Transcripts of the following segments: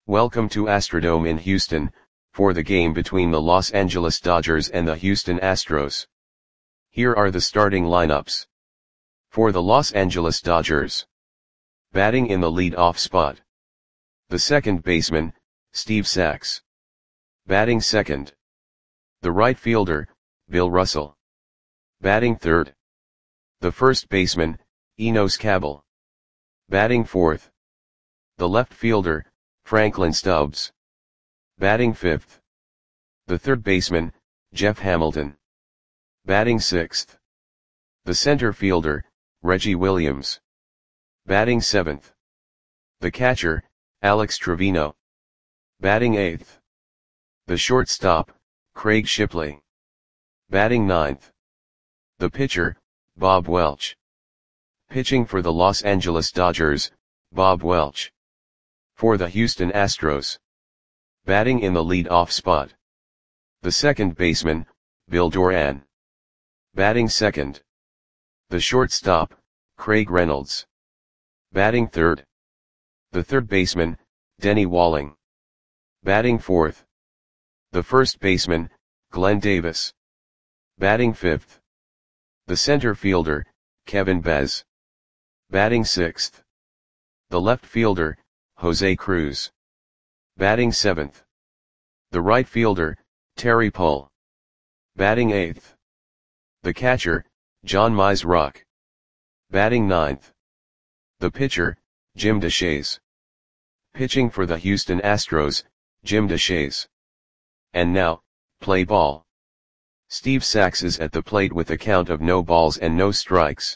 Welcome to Astrodome in Houston, for the game between the Los Angeles Dodgers and the Houston Astros. Here are the starting lineups. For the Los Angeles Dodgers. Batting in the lead-off spot. The second baseman, Steve Sax. Batting second. The right fielder, Bill Russell. Batting third. The first baseman, Enos Cabell. Batting fourth. The left fielder, Franklin Stubbs. Batting fifth. The third baseman, Jeff Hamilton. Batting sixth. The center fielder, Reggie Williams. Batting seventh. The catcher, Alex Trevino. Batting eighth. The shortstop, Craig Shipley. Batting ninth. The pitcher, Bob Welch. Pitching for the Los Angeles Dodgers, Bob Welch. For the Houston Astros. Batting in the lead-off spot. The second baseman, Bill Doran. Batting second. The shortstop, Craig Reynolds. Batting third. The third baseman, Denny Walling. Batting fourth. The first baseman, Glenn Davis. Batting fifth. The center fielder, Kevin Bez. Batting sixth. The left fielder, Jose Cruz. Batting seventh. The right fielder, Terry Pull. Batting eighth. The catcher, John Mizrock. Batting ninth. The pitcher, Jim Deshaies. Pitching for the Houston Astros, Jim Deshaies. And now, play ball. Steve Sax is at the plate with a count of no balls and no strikes.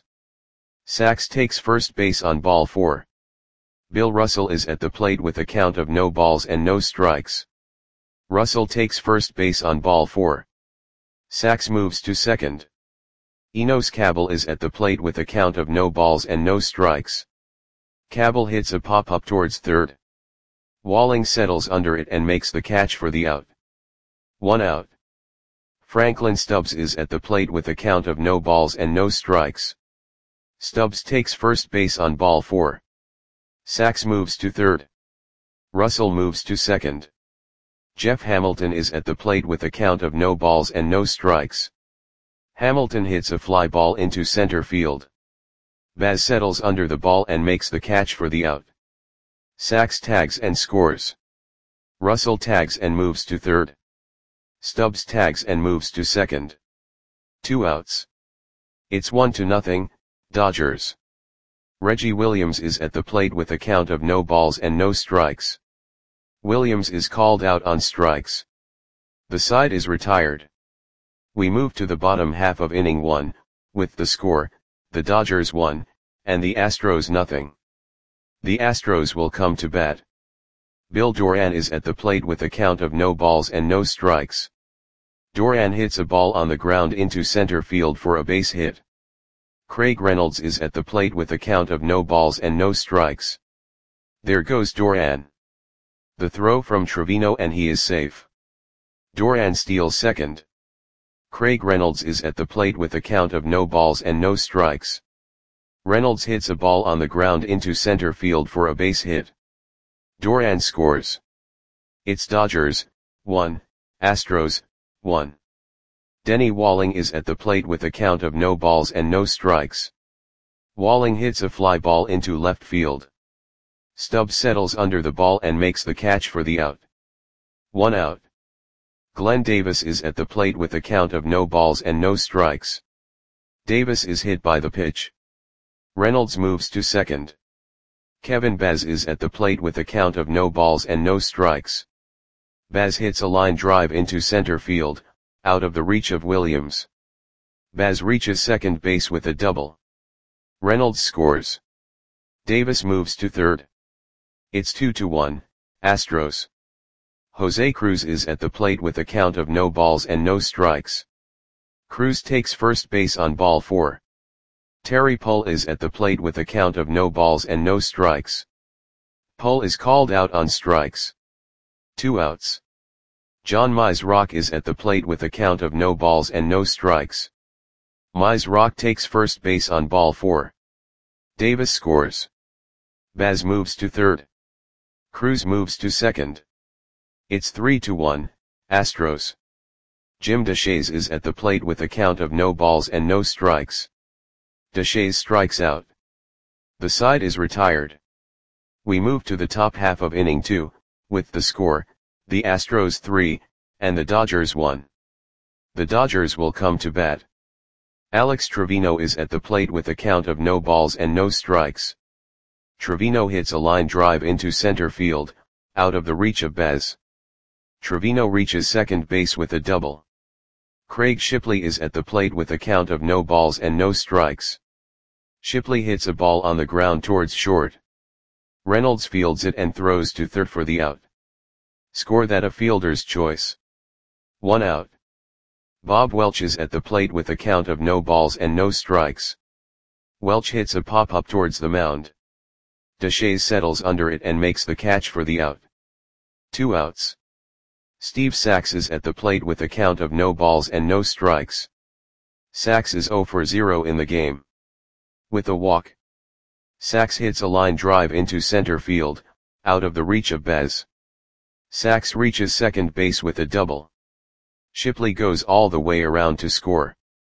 Sax takes first base on ball 4. Bill Russell is at the plate with a count of no balls and no strikes. Russell takes first base on ball 4. Sax moves to second. Enos Cabell is at the plate with a count of no balls and no strikes. Cabell hits a pop-up towards third. Walling settles under it and makes the catch for the out. 1 out. Franklin Stubbs is at the plate with a count of no balls and no strikes. Stubbs takes first base on ball 4. Sax moves to third. Russell moves to second. Jeff Hamilton is at the plate with a count of no balls and no strikes. Hamilton hits a fly ball into center field. Baz settles under the ball and makes the catch for the out. Sax tags and scores. Russell tags and moves to third. Stubbs tags and moves to second. 2 outs. It's 1-0, Dodgers. Reggie Williams is at the plate with a count of no balls and no strikes. Williams is called out on strikes. The side is retired. We move to the bottom half of inning 1, with the score, the Dodgers 1, and the Astros 0. The Astros will come to bat. Bill Doran is at the plate with a count of no balls and no strikes. Doran hits a ball on the ground into center field for a base hit. Craig Reynolds is at the plate with a count of no balls and no strikes. There goes Doran. The throw from Trevino and he is safe. Doran steals second. Craig Reynolds is at the plate with a count of no balls and no strikes. Reynolds hits a ball on the ground into center field for a base hit. Doran scores. It's Dodgers, 1, Astros, 1. Denny Walling is at the plate with a count of no balls and no strikes. Walling hits a fly ball into left field. Stubbs settles under the ball and makes the catch for the out. 1 out. Glenn Davis is at the plate with a count of no balls and no strikes. Davis is hit by the pitch. Reynolds moves to second. Kevin Bez is at the plate with a count of no balls and no strikes. Baz hits a line drive into center field, out of the reach of Williams. Baz reaches second base with a double. Reynolds scores. Davis moves to third. It's 2-1, Astros. Jose Cruz is at the plate with a count of no balls and no strikes. Cruz takes first base on ball 4. Terry Pull is at the plate with a count of no balls and no strikes. Pull is called out on strikes. 2 outs. John Mizrock is at the plate with a count of no balls and no strikes. Mizrock takes first base on ball 4. Davis scores. Baz moves to third. Cruz moves to second. It's 3-1, Astros. Jim Deshaies is at the plate with a count of no balls and no strikes. Deshaies strikes out. The side is retired. We move to the top half of inning 2, with the score, the Astros 3, and the Dodgers 1. The Dodgers will come to bat. Alex Trevino is at the plate with a count of no balls and no strikes. Trevino hits a line drive into center field, out of the reach of Baz. Trevino reaches second base with a double. Craig Shipley is at the plate with a count of no balls and no strikes. Shipley hits a ball on the ground towards short. Reynolds fields it and throws to third for the out. Score that a fielder's choice. 1 out. Bob Welch is at the plate with a count of no balls and no strikes. Welch hits a pop-up towards the mound. Deshaies settles under it and makes the catch for the out. 2 outs. Steve Sax is at the plate with a count of no balls and no strikes. Sax is 0 for 0 in the game. With a walk. Sax hits a line drive into center field, out of the reach of Baz. Sax reaches second base with a double. Shipley goes all the way around to score.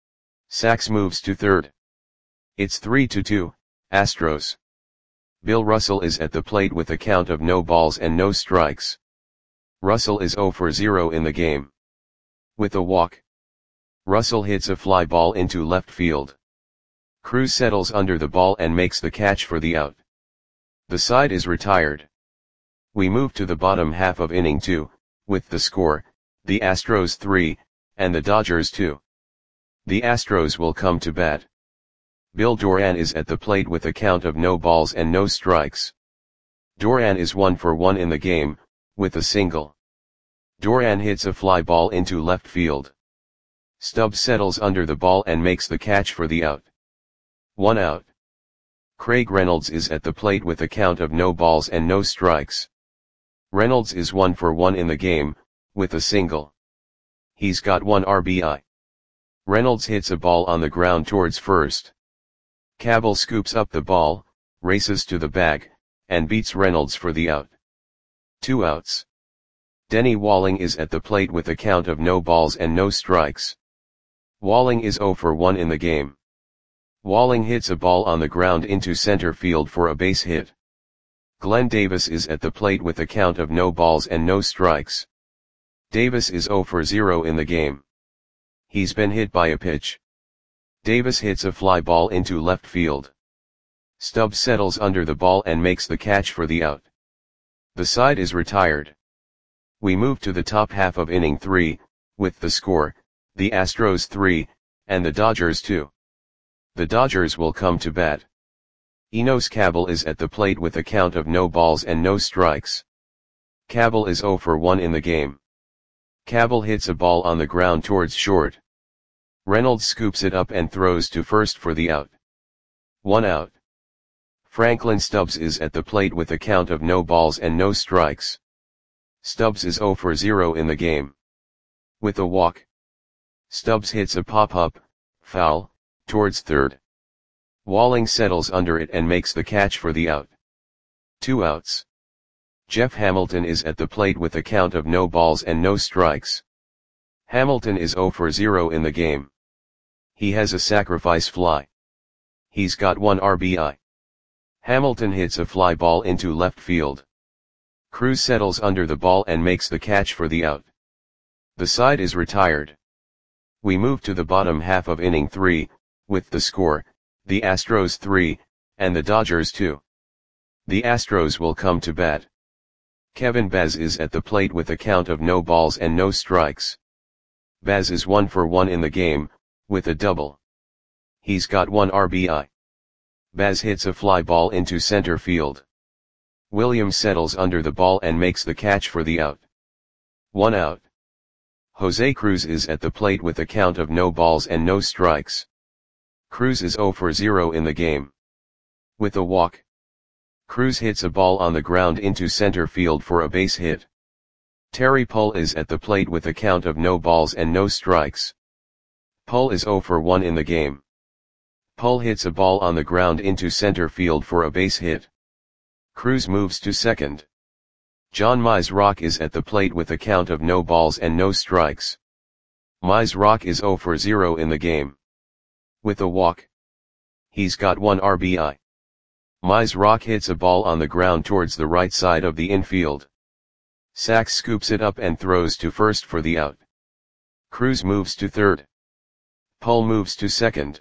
Sax moves to third. It's 3-2, Astros. Bill Russell is at the plate with a count of no balls and no strikes. Russell is 0 for 0 in the game. With a walk. Russell hits a fly ball into left field. Cruz settles under the ball and makes the catch for the out. The side is retired. We move to the bottom half of inning 2, with the score, the Astros 3, and the Dodgers 2. The Astros will come to bat. Bill Doran is at the plate with a count of no balls and no strikes. Doran is 1 for 1 in the game, with a single. Doran hits a fly ball into left field. Stubbs settles under the ball and makes the catch for the out. 1 out. Craig Reynolds is at the plate with a count of no balls and no strikes. Reynolds is 1 for 1 in the game, with a single. He's got 1 RBI. Reynolds hits a ball on the ground towards first. Cabell scoops up the ball, races to the bag, and beats Reynolds for the out. 2 outs. Denny Walling is at the plate with a count of no balls and no strikes. Walling is 0 for 1 in the game. Walling hits a ball on the ground into center field for a base hit. Glenn Davis is at the plate with a count of no balls and no strikes. Davis is 0 for 0 in the game. He's been hit by a pitch. Davis hits a fly ball into left field. Stubbs settles under the ball and makes the catch for the out. The side is retired. We move to the top half of inning 3, with the score, the Astros 3, and the Dodgers 2. The Dodgers will come to bat. Enos Cabell is at the plate with a count of no balls and no strikes. Cabell is 0 for 1 in the game. Cabell hits a ball on the ground towards short. Reynolds scoops it up and throws to first for the out. 1 out. Franklin Stubbs is at the plate with a count of no balls and no strikes. Stubbs is 0 for 0 in the game. With a walk. Stubbs hits a pop-up, foul, towards third. Walling settles under it and makes the catch for the out. 2 outs. Jeff Hamilton is at the plate with a count of no balls and no strikes. Hamilton is 0 for 0 in the game. He has a sacrifice fly. He's got 1 RBI. Hamilton hits a fly ball into left field. Cruz settles under the ball and makes the catch for the out. The side is retired. We move to the bottom half of inning 3, with the score, the Astros 3, and the Dodgers 2. The Astros will come to bat. Kevin Baz is at the plate with a count of no balls and no strikes. Baz is 1 for 1 in the game, with a double. He's got 1 RBI. Baz hits a fly ball into center field. Williams settles under the ball and makes the catch for the out. 1 out. Jose Cruz is at the plate with a count of no balls and no strikes. Cruz is 0 for 0 in the game. With a walk. Cruz hits a ball on the ground into center field for a base hit. Terry Pull is at the plate with a count of no balls and no strikes. Pull is 0 for 1 in the game. Pull hits a ball on the ground into center field for a base hit. Cruz moves to second. John Rock is at the plate with a count of no balls and no strikes. Rock is 0 for 0 in the game. With a walk. He's got 1 RBI. Rock hits a ball on the ground towards the right side of the infield. Sachs scoops it up and throws to first for the out. Cruz moves to third. Pull moves to second.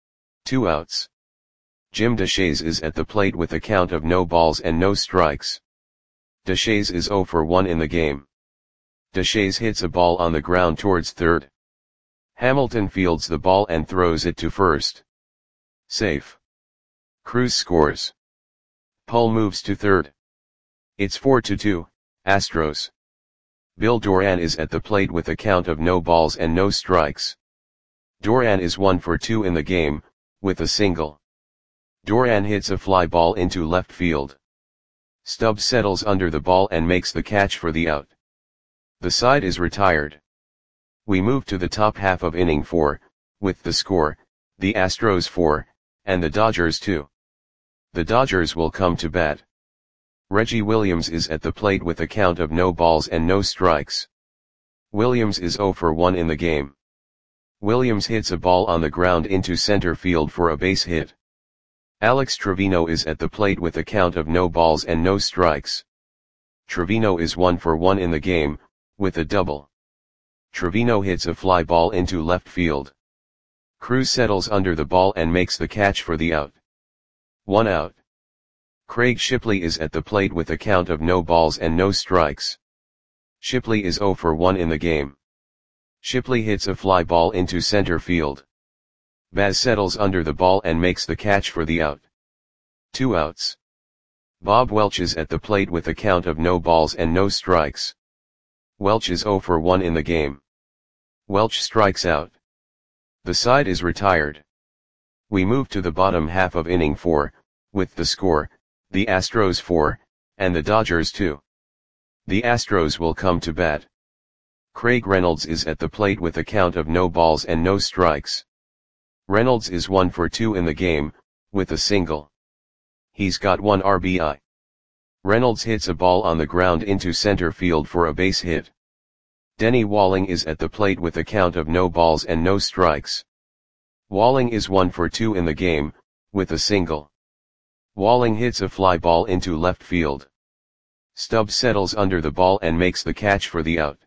2 outs. Jim Deshaies is at the plate with a count of no balls and no strikes. Deshaies is 0 for 1 in the game. Deshaies hits a ball on the ground towards third. Hamilton fields the ball and throws it to first. Safe. Cruz scores. Pull moves to third. It's 4-2, Astros. Bill Doran is at the plate with a count of no balls and no strikes. Doran is 1 for 2 in the game, with a single. Doran hits a fly ball into left field. Stubbs settles under the ball and makes the catch for the out. The side is retired. We move to the top half of inning 4, with the score, the Astros 4, and the Dodgers 2. The Dodgers will come to bat. Reggie Williams is at the plate with a count of no balls and no strikes. Williams is 0 for 1 in the game. Williams hits a ball on the ground into center field for a base hit. Alex Trevino is at the plate with a count of no balls and no strikes. Trevino is 1 for 1 in the game, with a double. Trevino hits a fly ball into left field. Cruz settles under the ball and makes the catch for the out. 1 out. Craig Shipley is at the plate with a count of no balls and no strikes. Shipley is 0 for 1 in the game. Shipley hits a fly ball into center field. Baz settles under the ball and makes the catch for the out. 2 outs. Bob Welch is at the plate with a count of no balls and no strikes. Welch is 0 for 1 in the game. Welch strikes out. The side is retired. We move to the bottom half of inning 4, with the score, the Astros 4, and the Dodgers 2. The Astros will come to bat. Craig Reynolds is at the plate with a count of no balls and no strikes. Reynolds is 1 for 2 in the game, with a single. He's got 1 RBI. Reynolds hits a ball on the ground into center field for a base hit. Denny Walling is at the plate with a count of no balls and no strikes. Walling is 1 for 2 in the game, with a single. Walling hits a fly ball into left field. Stubbs settles under the ball and makes the catch for the out.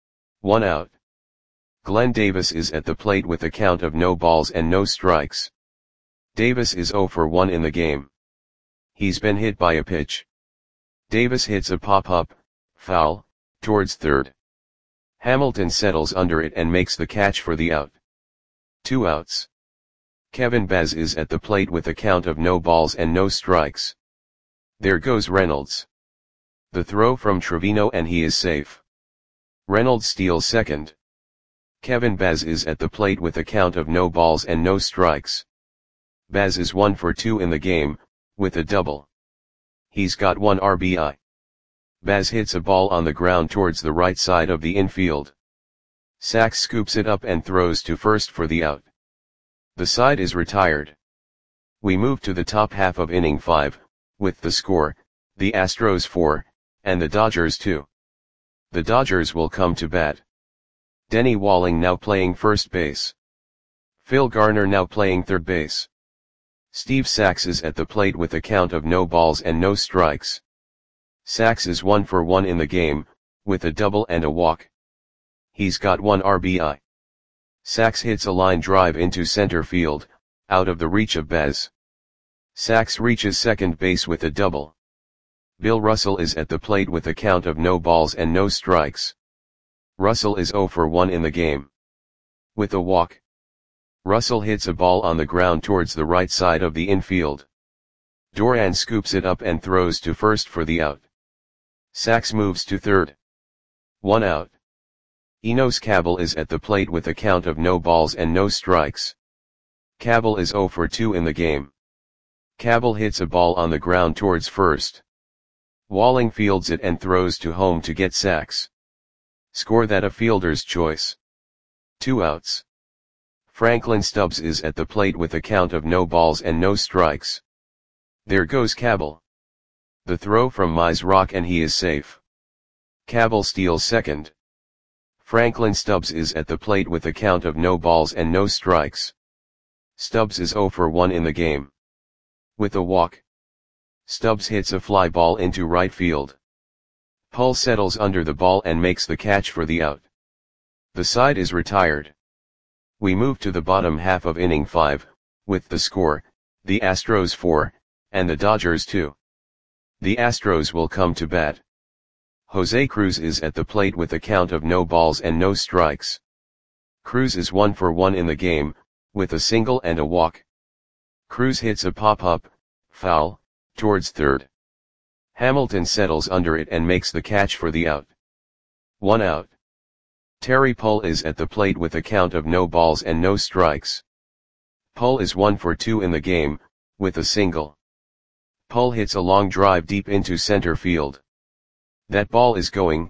1 out. Glenn Davis is at the plate with a count of no balls and no strikes. Davis is 0 for 1 in the game. He's been hit by a pitch. Davis hits a pop-up, foul, towards third. Hamilton settles under it and makes the catch for the out. 2 outs. Kevin Baz is at the plate with a count of no balls and no strikes. There goes Reynolds. The throw from Trevino and he is safe. Reynolds steals second. Kevin Baz is at the plate with a count of no balls and no strikes. Baz is 1 for 2 in the game, with a double. He's got 1 RBI. Baz hits a ball on the ground towards the right side of the infield. Sachs scoops it up and throws to first for the out. The side is retired. We move to the top half of inning 5, with the score, the Astros 4, and the Dodgers 2. The Dodgers will come to bat. Denny Walling now playing first base. Phil Garner now playing third base. Steve Sachs is at the plate with a count of no balls and no strikes. Sachs is 1 for 1 in the game, with a double and a walk. He's got 1 RBI. Sachs hits a line drive into center field, out of the reach of Baz. Sachs reaches second base with a double. Bill Russell is at the plate with a count of no balls and no strikes. Russell is 0 for 1 in the game. With a walk. Russell hits a ball on the ground towards the right side of the infield. Doran scoops it up and throws to first for the out. Sachs moves to third. 1 out. Enos Cabell is at the plate with a count of no balls and no strikes. Cabell is 0 for 2 in the game. Cabell hits a ball on the ground towards first. Walling fields it and throws to home to get Sachs. Score that a fielder's choice. 2 outs. Franklin Stubbs is at the plate with a count of no balls and no strikes. There goes Cabell. The throw from Rock and he is safe. Cabell steals second. Franklin Stubbs is at the plate with a count of no balls and no strikes. Stubbs is 0 for 1 in the game. With a walk, Stubbs hits a fly ball into right field. Pull settles under the ball and makes the catch for the out. The side is retired. We move to the bottom half of inning 5, with the score, the Astros 4, and the Dodgers 2. The Astros will come to bat. Jose Cruz is at the plate with a count of no balls and no strikes. Cruz is 1 for 1 in the game, with a single and a walk. Cruz hits a pop-up, foul, towards third. Hamilton settles under it and makes the catch for the out. 1 out. Terry Pull is at the plate with a count of no balls and no strikes. Pull is 1 for 2 in the game, with a single. Pull hits a long drive deep into center field. That ball is gone.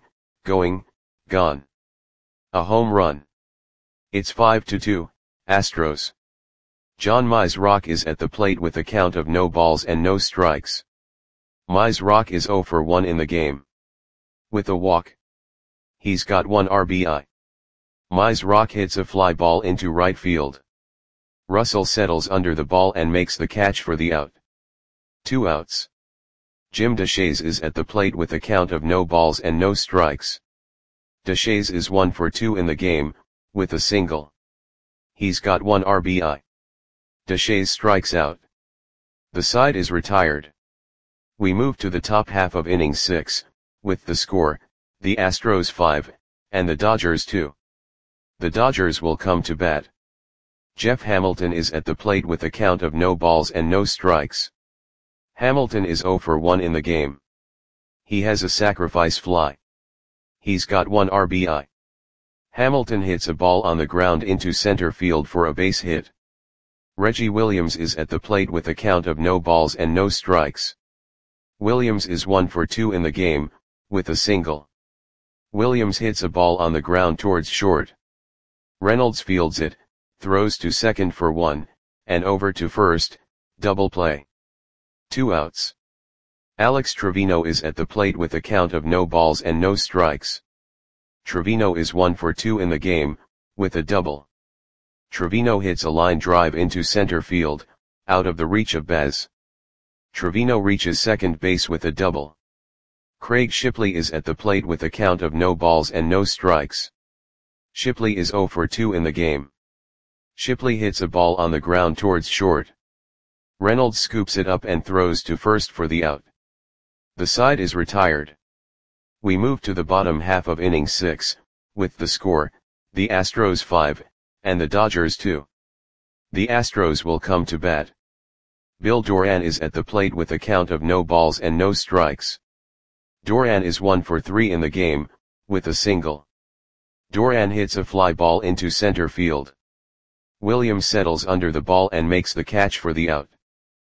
A home run. It's 5-2, Astros. John Mizrachi is at the plate with a count of no balls and no strikes. Mizrachi is 0 for 1 in the game. With a walk, he's got 1 RBI. Mizrachi hits a fly ball into right field. Russell settles under the ball and makes the catch for the out. 2 outs. Jim Deshaies is at the plate with a count of no balls and no strikes. Deshaies is 1 for 2 in the game, with a single. He's got 1 RBI. Deshaies strikes out. The side is retired. We move to the top half of inning 6, with the score, the Astros 5, and the Dodgers 2. The Dodgers will come to bat. Jeff Hamilton is at the plate with a count of no balls and no strikes. Hamilton is 0 for 1 in the game. He has a sacrifice fly. He's got 1 RBI. Hamilton hits a ball on the ground into center field for a base hit. Reggie Williams is at the plate with a count of no balls and no strikes. Williams is 1 for 2 in the game, with a single. Williams hits a ball on the ground towards short. Reynolds fields it, throws to second for 1, and over to first, double play. 2 outs. Alex Trevino is at the plate with a count of no balls and no strikes. Trevino is 1 for 2 in the game, with a double. Trevino hits a line drive into center field, out of the reach of Bez. Trevino reaches second base with a double. Craig Shipley is at the plate with a count of no balls and no strikes. Shipley is 0 for 2 in the game. Shipley hits a ball on the ground towards short. Reynolds scoops it up and throws to first for the out. The side is retired. We move to the bottom half of inning 6, with the score, the Astros 5, and the Dodgers 2. The Astros will come to bat. Bill Doran is at the plate with a count of no balls and no strikes. Doran is 1 for 3 in the game, with a single. Doran hits a fly ball into center field. Williams settles under the ball and makes the catch for the out.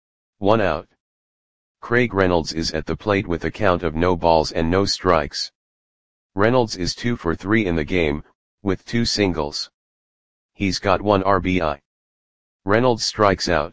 1 out. Craig Reynolds is at the plate with a count of no balls and no strikes. Reynolds is 2 for 3 in the game, with 2 singles. He's got 1 RBI. Reynolds strikes out.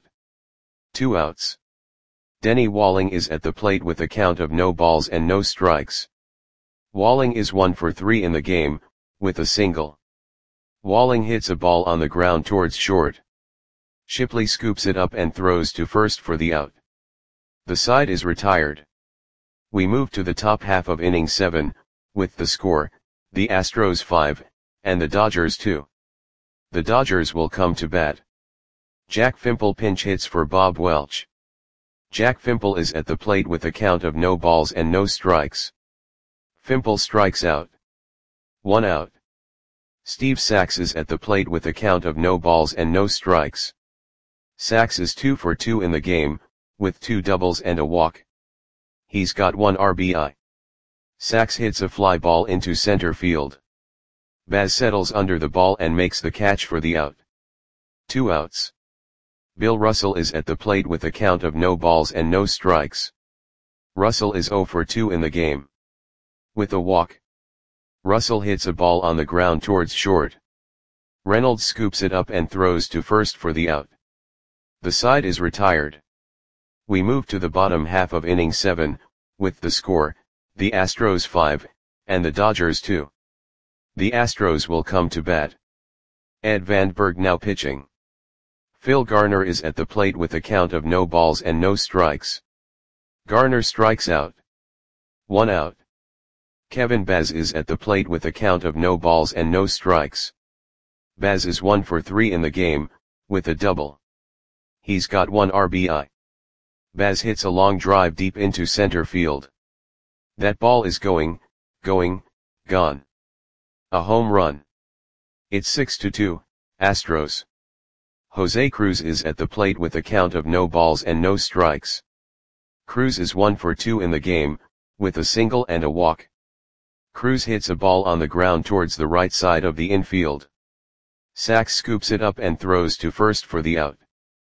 2 outs. Denny Walling is at the plate with a count of no balls and no strikes. Walling is 1 for 3 in the game, with a single. Walling hits a ball on the ground towards short. Shipley scoops it up and throws to first for the out. The side is retired. We move to the top half of inning 7, with the score, the Astros 5, and the Dodgers 2. The Dodgers will come to bat. Jack Fimple pinch hits for Bob Welch. Jack Fimple is at the plate with a count of no balls and no strikes. Fimple strikes out. 1 out. Steve Sax is at the plate with a count of no balls and no strikes. Sax is 2 for 2 in the game, with 2 doubles and a walk. He's got 1 RBI. Sax hits a fly ball into center field. Baz settles under the ball and makes the catch for the out. 2 outs. Bill Russell is at the plate with a count of no balls and no strikes. Russell is 0 for 2 in the game. With a walk, Russell hits a ball on the ground towards short. Reynolds scoops it up and throws to first for the out. The side is retired. We move to the bottom half of inning 7, with the score, the Astros 5, and the Dodgers too. The Astros will come to bat. Ed Van Berg now pitching. Phil Garner is at the plate with a count of no balls and no strikes. Garner strikes out. 1 out. Kevin Baz is at the plate with a count of no balls and no strikes. Baz is 1 for 3 in the game, with a double. He's got 1 RBI. Baz hits a long drive deep into center field. That ball is gone. A home run. It's 6-2, Astros. Jose Cruz is at the plate with a count of no balls and no strikes. Cruz is 1 for 2 in the game, with a single and a walk. Cruz hits a ball on the ground towards the right side of the infield. Sachs scoops it up and throws to first for the out.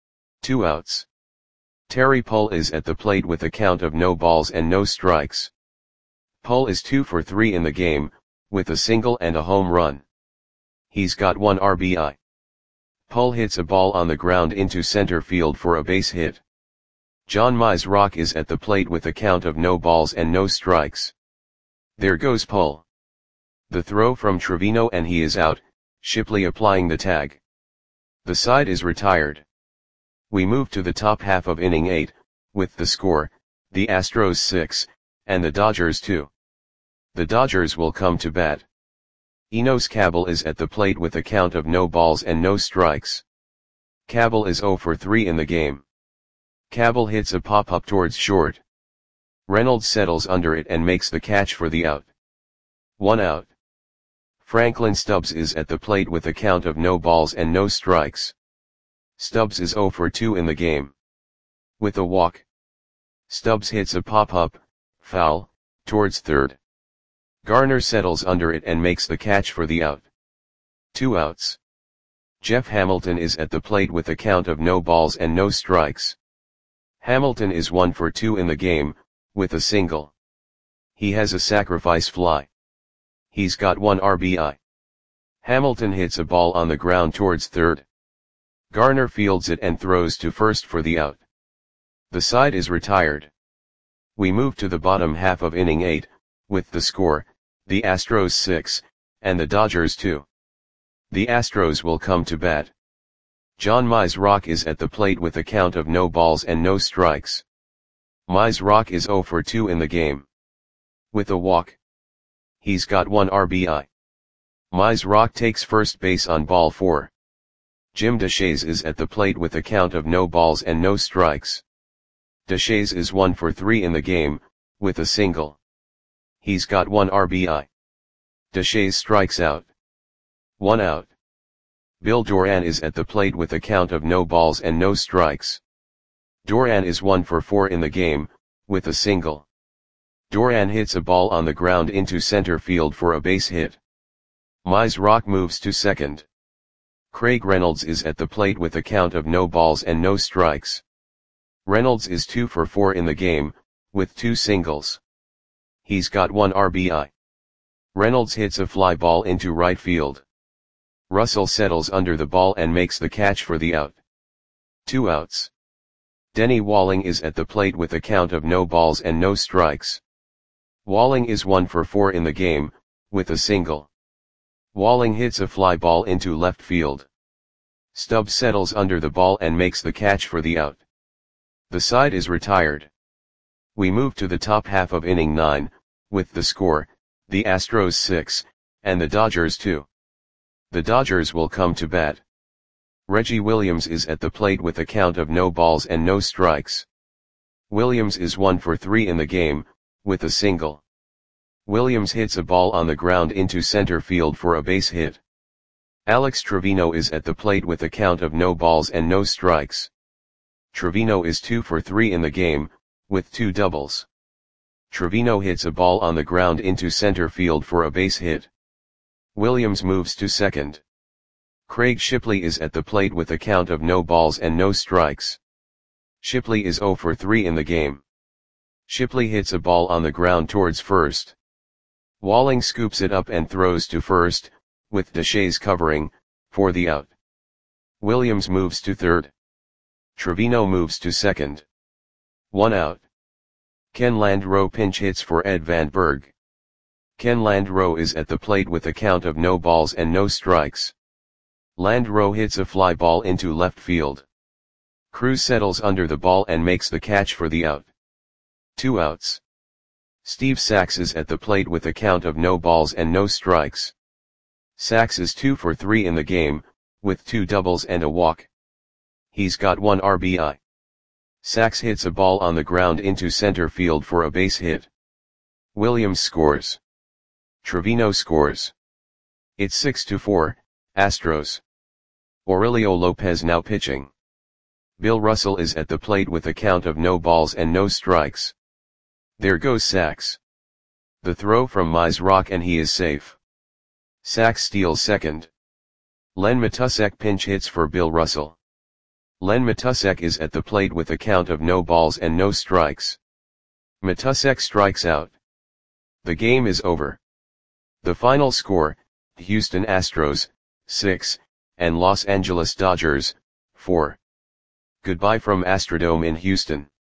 2 outs. Terry Pull is at the plate with a count of no balls and no strikes. Pull is 2 for 3 in the game, with a single and a home run. He's got 1 RBI. Pull hits a ball on the ground into center field for a base hit. John Mizrock is at the plate with a count of no balls and no strikes. There goes Pull. The throw from Trevino and he is out, Shipley applying the tag. The side is retired. We move to the top half of inning 8, with the score, the Astros 6, and the Dodgers 2. The Dodgers will come to bat. Enos Cabell is at the plate with a count of no balls and no strikes. Cabell is 0 for 3 in the game. Cabell hits a pop-up towards short. Reynolds settles under it and makes the catch for the out. 1 out. Franklin Stubbs is at the plate with a count of no balls and no strikes. Stubbs is 0 for 2 in the game. With a walk. Stubbs hits a pop-up, foul, towards third. Garner settles under it and makes the catch for the out. 2 outs. Jeff Hamilton is at the plate with a count of no balls and no strikes. Hamilton is 1 for 2 in the game, with a single. He has a sacrifice fly. He's got 1 RBI. Hamilton hits a ball on the ground towards third. Garner fields it and throws to first for the out. The side is retired. We move to the bottom half of inning 8, with the score, the Astros 6, and the Dodgers 2. The Astros will come to bat. John Mizrock is at the plate with a count of no balls and no strikes. Mizrock is 0 for 2 in the game. With a walk. He's got 1 RBI. Mizrock takes first base on ball 4. Jim Deshaies is at the plate with a count of no balls and no strikes. Deshaies is 1 for 3 in the game, with a single. He's got 1 RBI. Deshaies strikes out. 1 out. Bill Doran is at the plate with a count of no balls and no strikes. Doran is 1 for 4 in the game, with a single. Doran hits a ball on the ground into center field for a base hit. Mizrock moves to second. Craig Reynolds is at the plate with a count of no balls and no strikes. Reynolds is 2 for 4 in the game, with 2 singles. He's got 1 RBI. Reynolds hits a fly ball into right field. Russell settles under the ball and makes the catch for the out. 2 outs. Denny Walling is at the plate with a count of no balls and no strikes. Walling is 1 for 4 in the game, with a single. Walling hits a fly ball into left field. Stubbs settles under the ball and makes the catch for the out. The side is retired. We move to the top half of inning 9, with the score, the Astros 6, and the Dodgers 2. The Dodgers will come to bat. Reggie Williams is at the plate with a count of no balls and no strikes. Williams is 1 for 3 in the game, with a single. Williams hits a ball on the ground into center field for a base hit. Alex Trevino is at the plate with a count of no balls and no strikes. Trevino is 2 for 3 in the game, with 2 doubles. Trevino hits a ball on the ground into center field for a base hit. Williams moves to second. Craig Shipley is at the plate with a count of no balls and no strikes. Shipley is 0 for 3 in the game. Shipley hits a ball on the ground towards first. Walling scoops it up and throws to first, with Deshaies covering, for the out. Williams moves to third. Trevino moves to second. 1 out. Ken Landreau pinch hits for Ed Van Berg. Ken Landreau is at the plate with a count of no balls and no strikes. Landreau hits a fly ball into left field. Cruz settles under the ball and makes the catch for the out. 2 outs. Steve Sax is at the plate with a count of no balls and no strikes. Sax is 2 for 3 in the game, with 2 doubles and a walk. He's got 1 RBI. Sax hits a ball on the ground into center field for a base hit. Williams scores. Trevino scores. It's 6-4, Astros. Aurelio Lopez now pitching. Bill Russell is at the plate with a count of no balls and no strikes. There goes Sax. The throw from Mize Rock and he is safe. Sax steals second. Len Matusek pinch hits for Bill Russell. Len Matusek is at the plate with a count of no balls and no strikes. Matusek strikes out. The game is over. The final score, Houston Astros, 6, and Los Angeles Dodgers, 4. Goodbye from Astrodome in Houston.